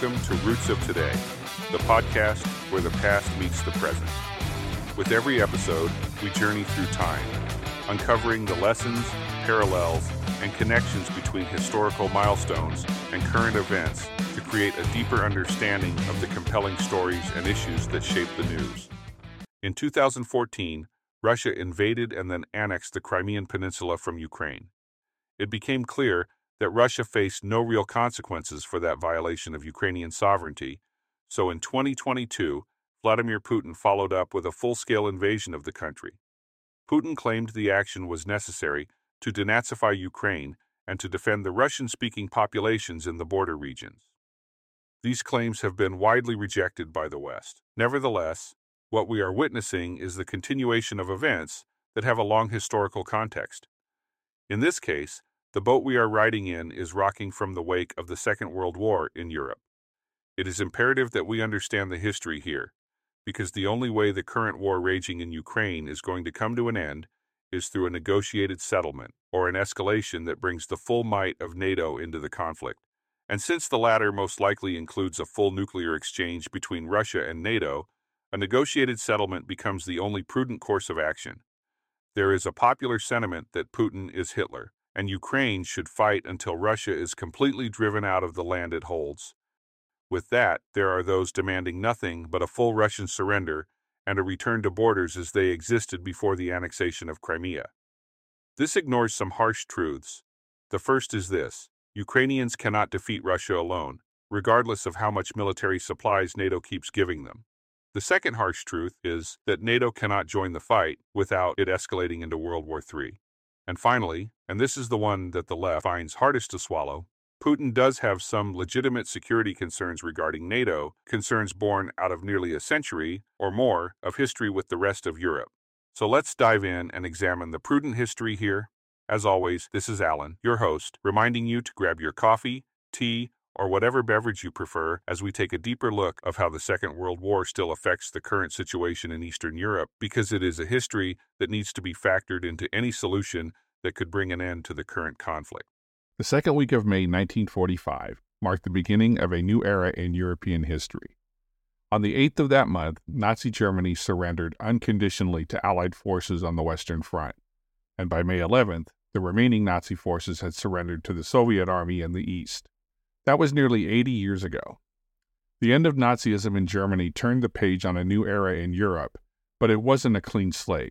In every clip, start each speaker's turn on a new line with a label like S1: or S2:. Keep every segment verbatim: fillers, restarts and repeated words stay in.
S1: Welcome to Roots of Today, the podcast where the past meets the present. With every episode, we journey through time, uncovering the lessons, parallels, and connections between historical milestones and current events to create a deeper understanding of the compelling stories and issues that shape the news. In two thousand fourteen, Russia invaded and then annexed the Crimean Peninsula from Ukraine. It became clear that Russia faced no real consequences for that violation of Ukrainian sovereignty, so in twenty twenty-two, Vladimir Putin followed up with a full-scale invasion of the country. Putin claimed the action was necessary to denazify Ukraine and to defend the Russian-speaking populations in the border regions. These claims have been widely rejected by the West. Nevertheless, what we are witnessing is the continuation of events that have a long historical context. In this case, the boat we are riding in is rocking from the wake of the Second World War in Europe. It is imperative that we understand the history here, because the only way the current war raging in Ukraine is going to come to an end is through a negotiated settlement or an escalation that brings the full might of NATO into the conflict. And since the latter most likely includes a full nuclear exchange between Russia and NATO, a negotiated settlement becomes the only prudent course of action. There is a popular sentiment that Putin is Hitler, and Ukraine should fight until Russia is completely driven out of the land it holds. With that, there are those demanding nothing but a full Russian surrender and a return to borders as they existed before the annexation of Crimea. This ignores some harsh truths. The first is this: Ukrainians cannot defeat Russia alone, regardless of how much military supplies NATO keeps giving them. The second harsh truth is that NATO cannot join the fight without it escalating into World War Three. And finally, and this is the one that the left finds hardest to swallow, Putin does have some legitimate security concerns regarding NATO, concerns born out of nearly a century or more of history with the rest of Europe. So let's dive in and examine the prudent history here. As always, this is Alan, your host, reminding you to grab your coffee, tea, or whatever beverage you prefer as we take a deeper look of how the Second World War still affects the current situation in Eastern Europe, because it is a history that needs to be factored into any solution that could bring an end to the current conflict.
S2: The second week of May nineteen forty-five marked the beginning of a new era in European history. On the eighth of that month, Nazi Germany surrendered unconditionally to Allied forces on the Western Front, and by May eleventh, the remaining Nazi forces had surrendered to the Soviet Army in the East. That was nearly eighty years ago. The end of Nazism in Germany turned the page on a new era in Europe, but it wasn't a clean slate.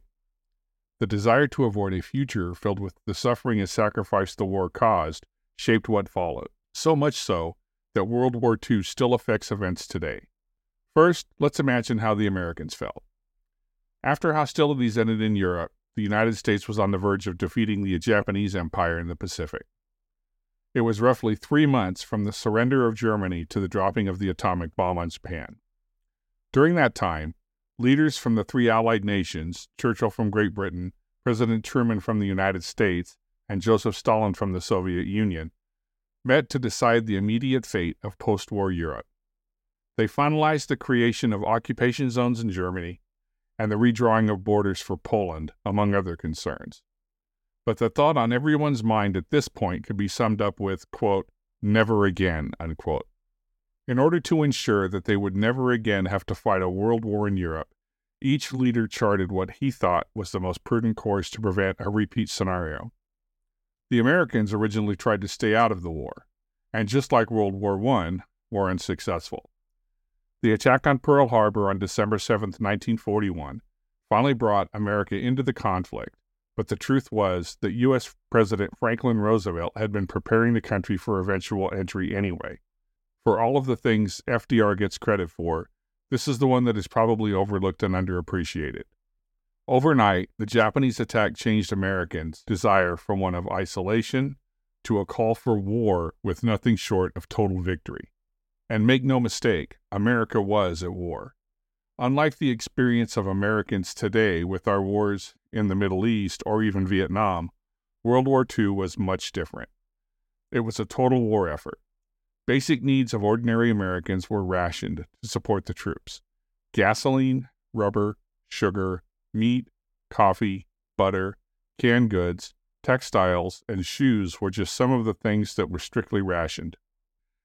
S2: The desire to avoid a future filled with the suffering and sacrifice the war caused shaped what followed, so much so that World War Two still affects events today. First, let's imagine how the Americans felt. After hostilities ended in Europe, the United States was on the verge of defeating the Japanese Empire in the Pacific. It was roughly three months from the surrender of Germany to the dropping of the atomic bomb on Japan. During that time, leaders from the three Allied nations, Churchill from Great Britain, President Truman from the United States, and Joseph Stalin from the Soviet Union, met to decide the immediate fate of post-war Europe. They finalized the creation of occupation zones in Germany and the redrawing of borders for Poland, among other concerns. But the thought on everyone's mind at this point could be summed up with, quote, never again, unquote. In order to ensure that they would never again have to fight a world war in Europe, each leader charted what he thought was the most prudent course to prevent a repeat scenario. The Americans originally tried to stay out of the war, and just like World War One, were unsuccessful. The attack on Pearl Harbor on December seventh, nineteen forty-one, finally brought America into the conflict, but the truth was that U S President Franklin Roosevelt had been preparing the country for eventual entry anyway. For all of the things F D R gets credit for, this is the one that is probably overlooked and underappreciated. Overnight, the Japanese attack changed Americans' desire from one of isolation to a call for war with nothing short of total victory. And make no mistake, America was at war. Unlike the experience of Americans today with our wars in the Middle East or even Vietnam, World War Two was much different. It was a total war effort. Basic needs of ordinary Americans were rationed to support the troops. Gasoline, rubber, sugar, meat, coffee, butter, canned goods, textiles, and shoes were just some of the things that were strictly rationed.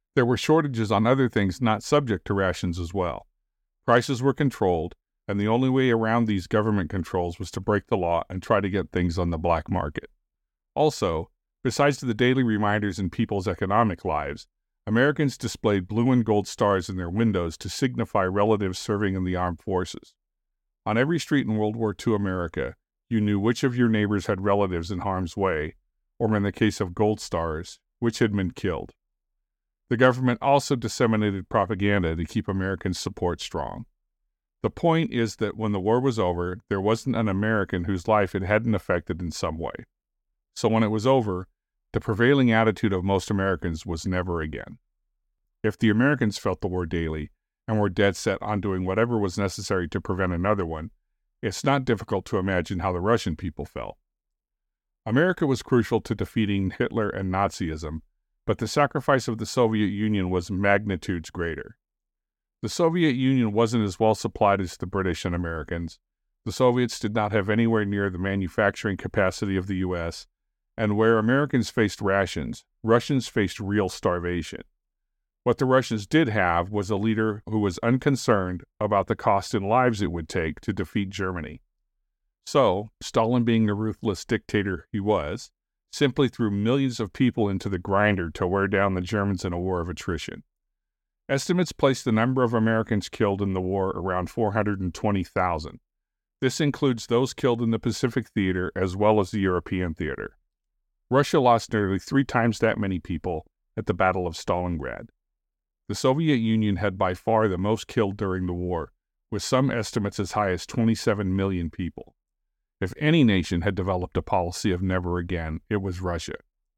S2: There were shortages on other things not subject to rations as well. Prices were controlled, and the only way around these government controls was to break the law and try to get things on the black market. Also, besides the daily reminders in people's economic lives, Americans displayed blue and gold stars in their windows to signify relatives serving in the armed forces. On every street in World War Two America, you knew which of your neighbors had relatives in harm's way, or in the case of gold stars, which had been killed. The government also disseminated propaganda to keep American support strong. The point is that when the war was over, there wasn't an American whose life it hadn't affected in some way. So when it was over, the prevailing attitude of most Americans was never again. If the Americans felt the war daily and were dead set on doing whatever was necessary to prevent another one, it's not difficult to imagine how the Russian people felt. America was crucial to defeating Hitler and Nazism, but the sacrifice of the Soviet Union was magnitudes greater. The Soviet Union wasn't as well supplied as the British and Americans. The Soviets did not have anywhere near the manufacturing capacity of the U S, and where Americans faced rations, Russians faced real starvation. What the Russians did have was a leader who was unconcerned about the cost in lives it would take to defeat Germany. So, Stalin, being the ruthless dictator he was, simply threw millions of people into the grinder to wear down the Germans in a war of attrition. Estimates place the number of Americans killed in the war around four hundred twenty thousand. This includes those killed in the Pacific Theater as well as the European theater. Russia lost nearly three times that many people at the Battle of Stalingrad. The Soviet Union had by far the most killed during the war, with some estimates as high as twenty-seven million people. If any nation had developed a policy of never again, it was Russia.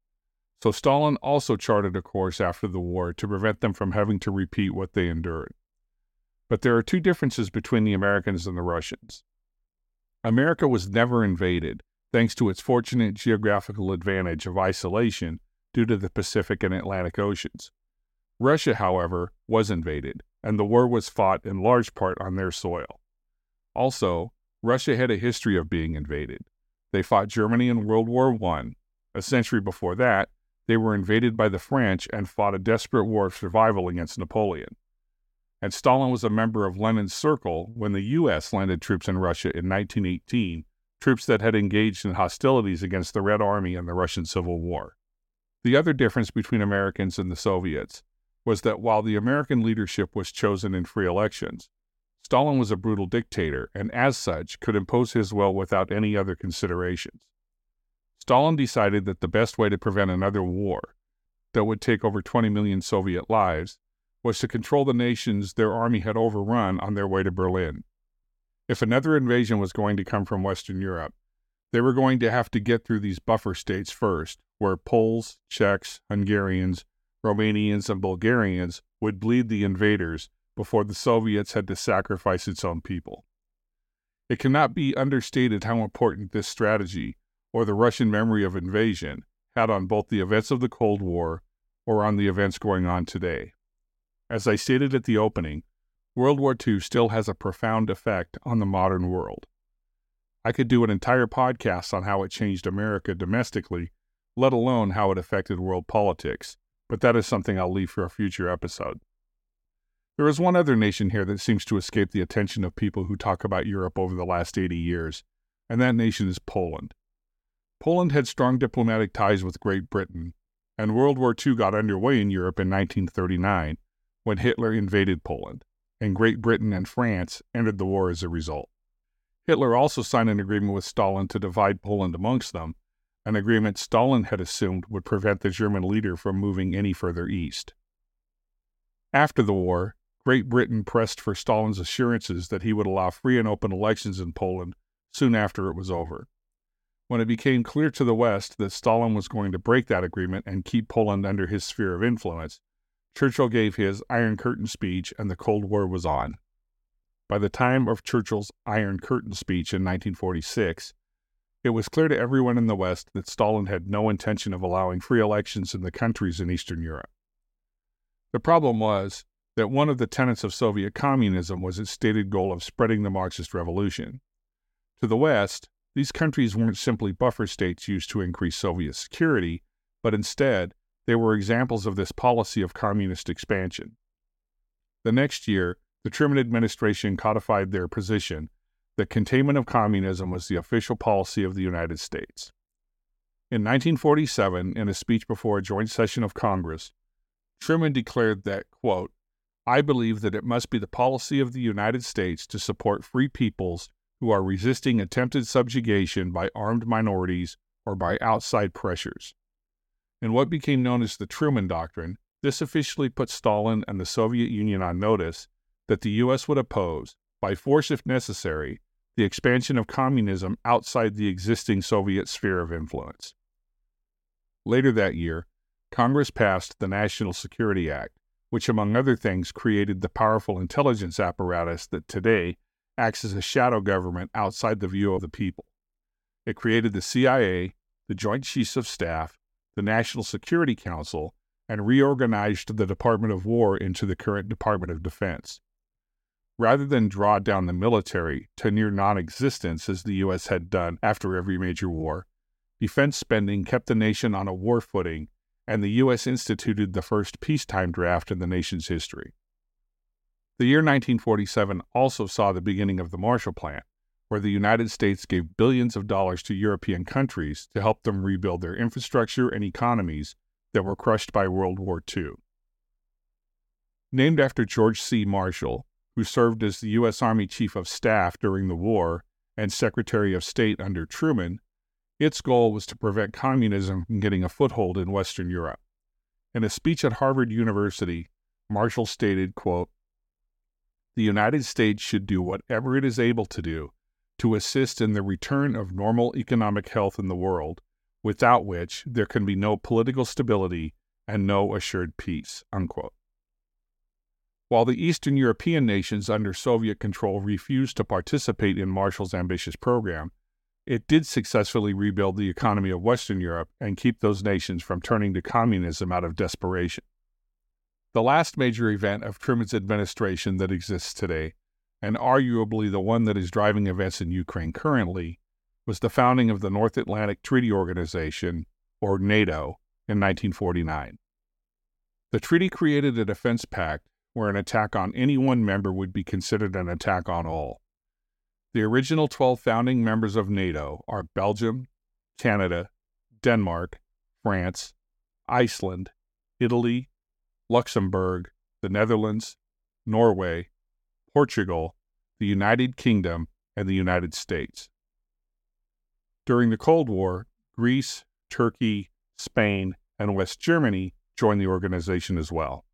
S2: So Stalin also charted a course after the war to prevent them from having to repeat what they endured. But there are two differences between the Americans and the Russians. America was never invaded, thanks to its fortunate geographical advantage of isolation due to the Pacific and Atlantic Oceans. Russia, however, was invaded, and the war was fought in large part on their soil. Also, Russia had a history of being invaded. They fought Germany in World War One. A century before that, they were invaded by the French and fought a desperate war of survival against Napoleon. And Stalin was a member of Lenin's circle when the U S landed troops in Russia in nineteen eighteen, troops that had engaged in hostilities against the Red Army in the Russian Civil War. The other difference between Americans and the Soviets was that while the American leadership was chosen in free elections, Stalin was a brutal dictator and as such could impose his will without any other considerations. Stalin decided that the best way to prevent another war that would take over twenty million Soviet lives was to control the nations their army had overrun on their way to Berlin. If another invasion was going to come from Western Europe, they were going to have to get through these buffer states first, where Poles, Czechs, Hungarians, Romanians, and Bulgarians would bleed the invaders before the Soviets had to sacrifice its own people. It cannot be understated how important this strategy, or the Russian memory of invasion, had on both the events of the Cold War or on the events going on today. As I stated at the opening, World War Two still has a profound effect on the modern world. I could do an entire podcast on how it changed America domestically, let alone how it affected world politics, but that is something I'll leave for a future episode. There is one other nation here that seems to escape the attention of people who talk about Europe over the last eighty years, and that nation is Poland. Poland had strong diplomatic ties with Great Britain, and World War Two got underway in Europe in nineteen thirty-nine, when Hitler invaded Poland, and Great Britain and France entered the war as a result. Hitler also signed an agreement with Stalin to divide Poland amongst them, an agreement Stalin had assumed would prevent the German leader from moving any further east. After the war, Great Britain pressed for Stalin's assurances that he would allow free and open elections in Poland soon after it was over. When it became clear to the West that Stalin was going to break that agreement and keep Poland under his sphere of influence, Churchill gave his Iron Curtain speech and the Cold War was on. By the time of Churchill's Iron Curtain speech in nineteen forty-six, it was clear to everyone in the West that Stalin had no intention of allowing free elections in the countries in Eastern Europe. The problem was that one of the tenets of Soviet communism was its stated goal of spreading the Marxist revolution. To the West, these countries weren't simply buffer states used to increase Soviet security, but instead, They were examples of this policy of communist expansion. The next year, the Truman administration codified their position that containment of communism was the official policy of the United States. In nineteen forty-seven, in a speech before a joint session of Congress, Truman declared that, quote, "I believe that it must be the policy of the United States to support free peoples who are resisting attempted subjugation by armed minorities or by outside pressures." In what became known as the Truman Doctrine, this officially put Stalin and the Soviet Union on notice that the U S would oppose, by force if necessary, the expansion of communism outside the existing Soviet sphere of influence. Later that year, Congress passed the National Security Act, which, among other things, created the powerful intelligence apparatus that today acts as a shadow government outside the view of the people. It created the C I A, the Joint Chiefs of Staff, the National Security Council, and reorganized the Department of War into the current Department of Defense. Rather than draw down the military to near non-existence as the U S had done after every major war, defense spending kept the nation on a war footing, and the U S instituted the first peacetime draft in the nation's history. The year nineteen forty-seven also saw the beginning of the Marshall Plan, where the United States gave billions of dollars to European countries to help them rebuild their infrastructure and economies that were crushed by World War Two. Named after George C. Marshall, who served as the U S Army Chief of Staff during the war and Secretary of State under Truman, its goal was to prevent communism from getting a foothold in Western Europe. In a speech at Harvard University, Marshall stated, quote, "The United States should do whatever it is able to do to assist in the return of normal economic health in the world, without which there can be no political stability and no assured peace," unquote. While the Eastern European nations under Soviet control refused to participate in Marshall's ambitious program, it did successfully rebuild the economy of Western Europe and keep those nations from turning to communism out of desperation. The last major event of Truman's administration that exists today, and arguably the one that is driving events in Ukraine currently, was the founding of the North Atlantic Treaty Organization, or NATO, in nineteen forty-nine. The treaty created a defense pact where an attack on any one member would be considered an attack on all. The original twelve founding members of NATO are Belgium, Canada, Denmark, France, Iceland, Italy, Luxembourg, the Netherlands, Norway, Portugal, the United Kingdom, and the United States. During the Cold War, Greece, Turkey, Spain, and West Germany joined the organization as well.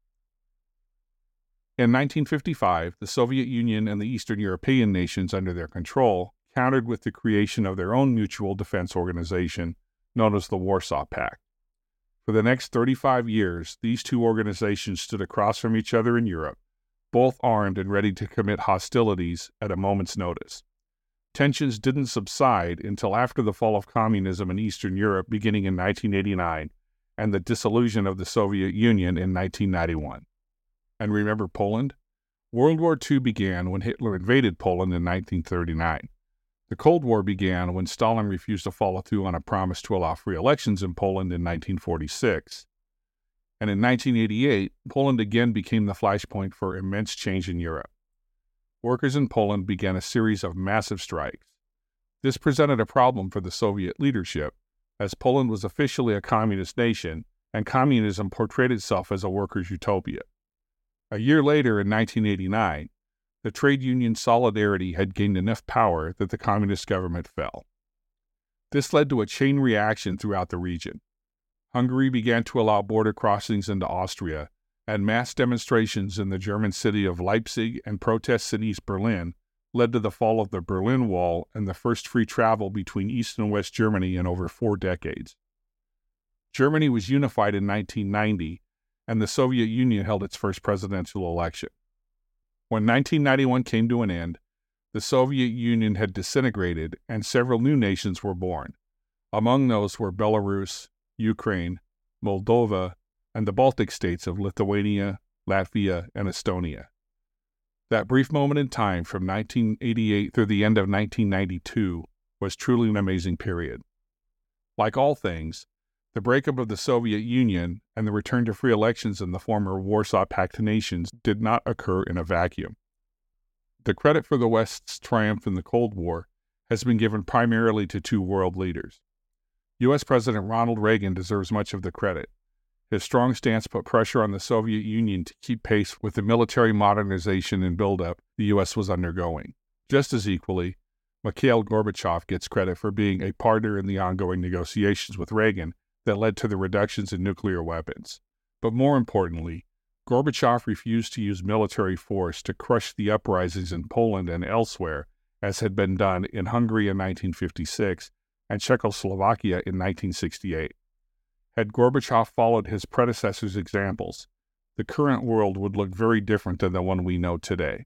S2: In nineteen fifty-five, the Soviet Union and the Eastern European nations under their control countered with the creation of their own mutual defense organization, known as the Warsaw Pact. For the next thirty-five years, these two organizations stood across from each other in Europe, both armed and ready to commit hostilities at a moment's notice. Tensions didn't subside until after the fall of communism in Eastern Europe beginning in nineteen eighty-nine and the dissolution of the Soviet Union in nineteen ninety-one. And remember Poland? World War Two began when Hitler invaded Poland in nineteen thirty-nine. The Cold War began when Stalin refused to follow through on a promise to allow free elections in Poland in nineteen forty-six. And in nineteen eighty-eight, Poland again became the flashpoint for immense change in Europe. Workers in Poland began a series of massive strikes. This presented a problem for the Soviet leadership, as Poland was officially a communist nation, and communism portrayed itself as a workers' utopia. A year later, in nineteen eighty-nine, the trade union Solidarity had gained enough power that the communist government fell. This led to a chain reaction throughout the region. Hungary began to allow border crossings into Austria, and mass demonstrations in the German city of Leipzig and protests in East Berlin led to the fall of the Berlin Wall and the first free travel between East and West Germany in over four decades. Germany was unified in nineteen ninety, and the Soviet Union held its first presidential election. When nineteen ninety-one came to an end, the Soviet Union had disintegrated and several new nations were born. Among those were Belarus, Ukraine, Moldova, and the Baltic states of Lithuania, Latvia, and Estonia. That brief moment in time from nineteen eighty-eight through the end of nineteen ninety-two was truly an amazing period. Like all things, The breakup of the Soviet Union and the return to free elections in the former Warsaw Pact nations did not occur in a vacuum. The credit for the West's triumph in the Cold War has been given primarily to two world leaders. U S President Ronald Reagan deserves much of the credit. His strong stance put pressure on the Soviet Union to keep pace with the military modernization and buildup the U S was undergoing. Just as equally, Mikhail Gorbachev gets credit for being a partner in the ongoing negotiations with Reagan that led to the reductions in nuclear weapons. But more importantly, Gorbachev refused to use military force to crush the uprisings in Poland and elsewhere, as had been done in Hungary in nineteen fifty-six and Czechoslovakia in nineteen sixty-eight. Had Gorbachev followed his predecessors' examples, the current world would look very different than the one we know today.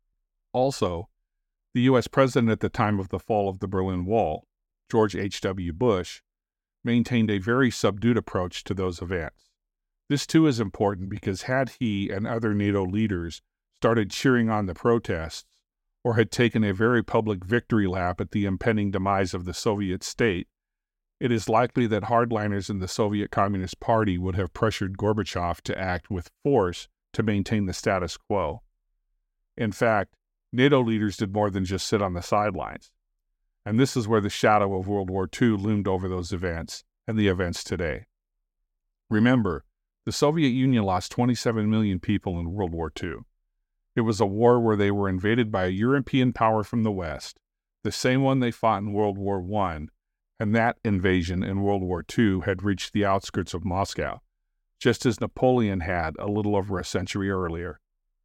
S2: Also, the U S president at the time of the fall of the Berlin Wall, George H W Bush, maintained a very subdued approach to those events. This too is important because had he and other NATO leaders started cheering on the protests, or had taken a very public victory lap at the impending demise of the Soviet state, it is likely that hardliners in the Soviet Communist Party would have pressured Gorbachev to act with force to maintain the status quo. In fact, NATO leaders did more than just sit on the sidelines. And this is where the shadow of World War Two loomed over those events and the events today. Remember, the Soviet Union lost twenty-seven million people in World War Two. It was a war where they were invaded by a European power from the West, the same one they fought in World War One, and that invasion in World War Two had reached the outskirts of Moscow, just as Napoleon had a little over a century earlier.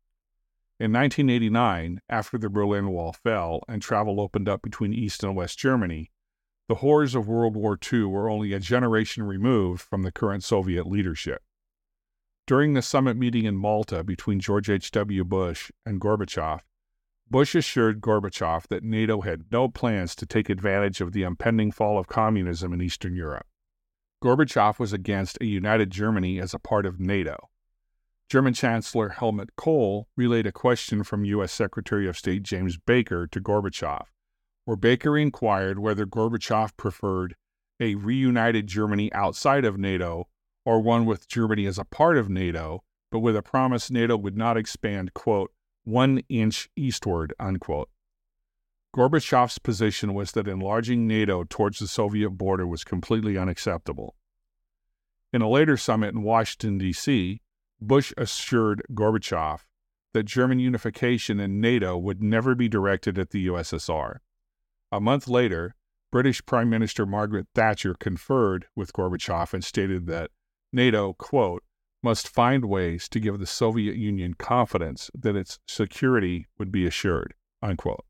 S2: In nineteen eighty-nine, after the Berlin Wall fell and travel opened up between East and West Germany, the horrors of World War Two were only a generation removed from the current Soviet leadership. During the summit meeting in Malta between George H W Bush and Gorbachev, Bush assured Gorbachev that NATO had no plans to take advantage of the impending fall of communism in Eastern Europe. Gorbachev was against a united Germany as a part of NATO. German Chancellor Helmut Kohl relayed a question from U S Secretary of State James Baker to Gorbachev, where Baker inquired whether Gorbachev preferred a reunited Germany outside of NATO or one with Germany as a part of NATO, but with a promise NATO would not expand, quote, one inch eastward, unquote. Gorbachev's position was that enlarging NATO towards the Soviet border was completely unacceptable. In a later summit in Washington, D C, Bush assured Gorbachev that German unification in NATO would never be directed at the U S S R. A month later, British Prime Minister Margaret Thatcher conferred with Gorbachev and stated that NATO, quote, must find ways to give the Soviet Union confidence that its security would be assured, unquote.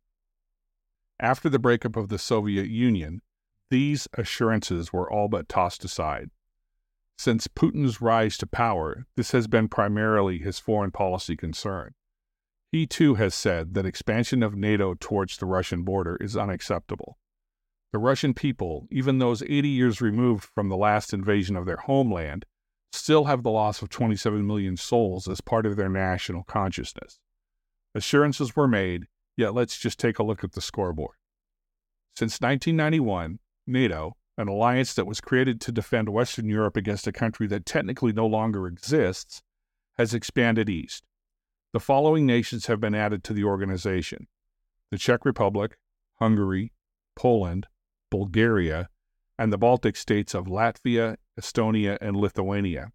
S2: After the breakup of the Soviet Union, these assurances were all but tossed aside. Since Putin's rise to power, this has been primarily his foreign policy concern. He too has said that expansion of NATO towards the Russian border is unacceptable. The Russian people, even those eighty years removed from the last invasion of their homeland, still have the loss of twenty-seven million souls as part of their national consciousness. Assurances were made, yet let's just take a look at the scoreboard. Since nineteen ninety-one, NATO, an alliance that was created to defend Western Europe against a country that technically no longer exists, has expanded east. The following nations have been added to the organization: the Czech Republic, Hungary, Poland, Bulgaria, and the Baltic states of Latvia, Estonia, and Lithuania.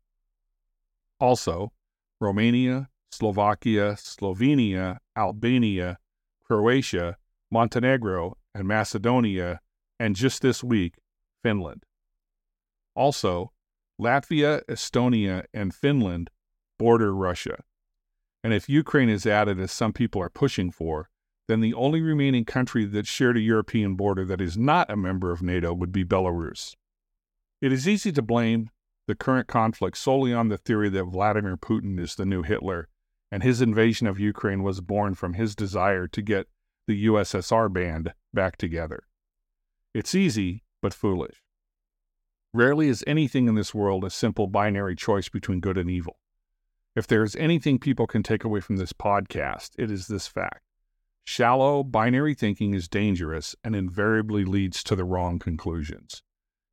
S2: Also, Romania, Slovakia, Slovenia, Albania, Croatia, Montenegro, and Macedonia, and just this week, Finland. Also, Latvia, Estonia, and Finland border Russia. And if Ukraine is added, as some people are pushing for, then the only remaining country that shared a European border that is not a member of NATO would be Belarus. It is easy to blame the current conflict solely on the theory that Vladimir Putin is the new Hitler, and his invasion of Ukraine was born from his desire to get the U S S R band back together. It's easy, but foolish. Rarely is anything in this world a simple binary choice between good and evil. If there is anything people can take away from this podcast, it is this fact. Shallow, binary thinking is dangerous and invariably leads to the wrong conclusions.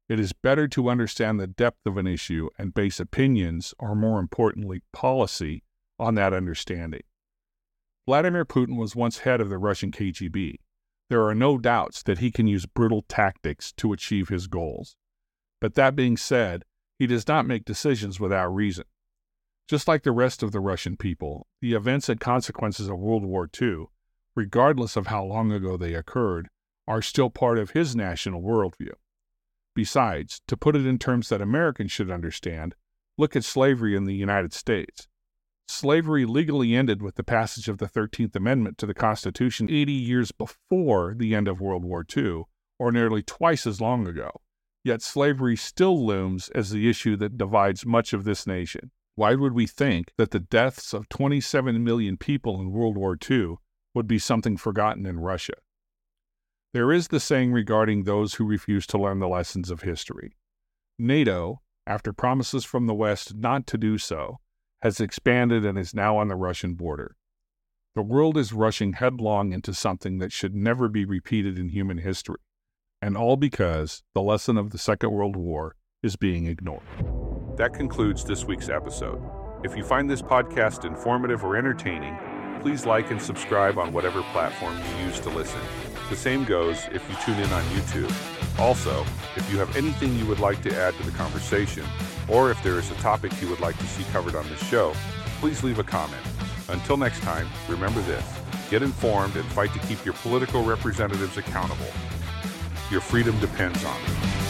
S2: It is better to understand the depth of an issue and base opinions, or more importantly, policy, on that understanding. Vladimir Putin was once head of the Russian K G B. There are no doubts that he can use brutal tactics to achieve his goals. But that being said, he does not make decisions without reason. Just like the rest of the Russian people, the events and consequences of World War Two, regardless of how long ago they occurred, are still part of his national worldview. Besides, to put it in terms that Americans should understand, look at slavery in the United States. Slavery legally ended with the passage of the thirteenth Amendment to the Constitution eighty years before the end of World War Two, or nearly twice as long ago. Yet slavery still looms as the issue that divides much of this nation. Why would we think that the deaths of twenty-seven million people in World War Two would be something forgotten in Russia? There is the saying regarding those who refuse to learn the lessons of history. NATO, after promises from the West not to do so, has expanded and is now on the Russian border. The world is rushing headlong into something that should never be repeated in human history, and all because the lesson of the Second World War is being ignored.
S1: That concludes this week's episode. If you find this podcast informative or entertaining, please like and subscribe on whatever platform you use to listen. The same goes if you tune in on YouTube. Also, if you have anything you would like to add to the conversation, or if there is a topic you would like to see covered on this show, please leave a comment. Until next time, remember this: get informed and fight to keep your political representatives accountable. Your freedom depends on it.